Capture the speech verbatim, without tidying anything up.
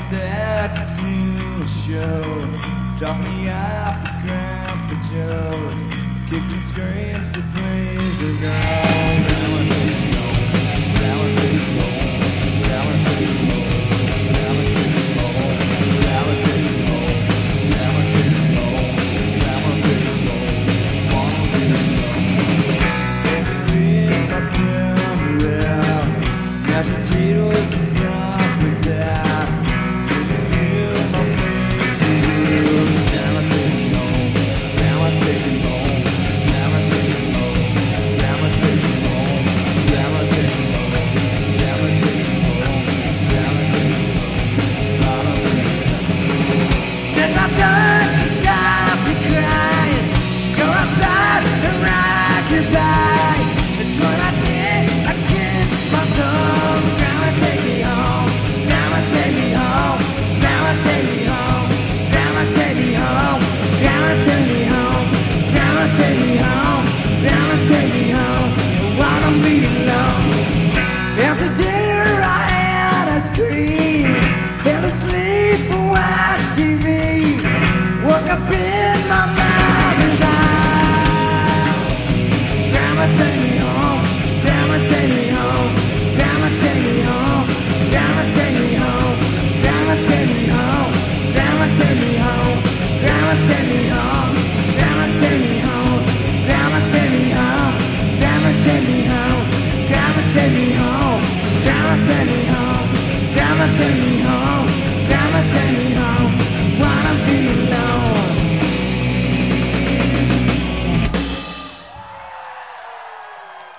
that to show. Drop me off at Grandpa Joe's. Kick and scream, so please the ground. Now I take it home. Now I take it home. Now I take it home. Now I take it home. Now I take it home. Now I take it home. Now I take it home. Wanna be alone. Every up down there. Mashed potatoes and stuff like that. You, my baby. Now I take it home. Now I take it home. Now I take it home. Now I take it home. Now I take it home. Now I take it home. Now I take it home. Said my done to stop me crying. Go outside and ride goodbye. That's what I did. I kicked my tongue. Now I take me home. Now I take me home. Now I take me home. Now I take me home. Now I take me home. Now I take me home. Now I take me home. I wanna be alone. After dinner I had ice cream. Fell asleep and watched T V. Woke up in my mother's house. Grandma take me home. Grandma take me home. Grandma take me home. Grandma take me home. Grandma take me home. Grandma take me home. Grandma take me home. Grandma take me home. Grandma take me home. Grandma take me home. Grandma take me home. Grandma take me home. Grandma take me home. Grandma take me